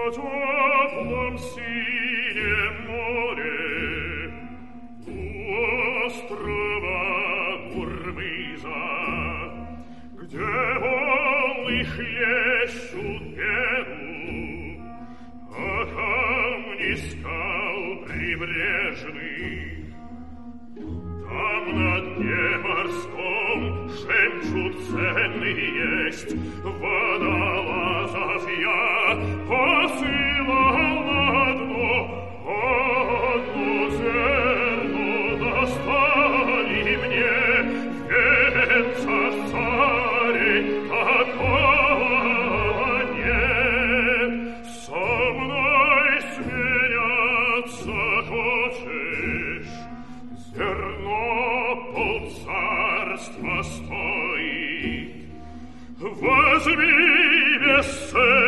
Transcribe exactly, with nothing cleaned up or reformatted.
теплом синем море у острова Гурмыза, где волны хлещут пену, а камни скал прибрежных. Там на дне морском жемчуг ценный есть, водолазов я посылал на дно, одно зерно достали мне, венца царей такого нет. Со мной сменяться хочешь, зерно полцарства стоит, возьми без цены.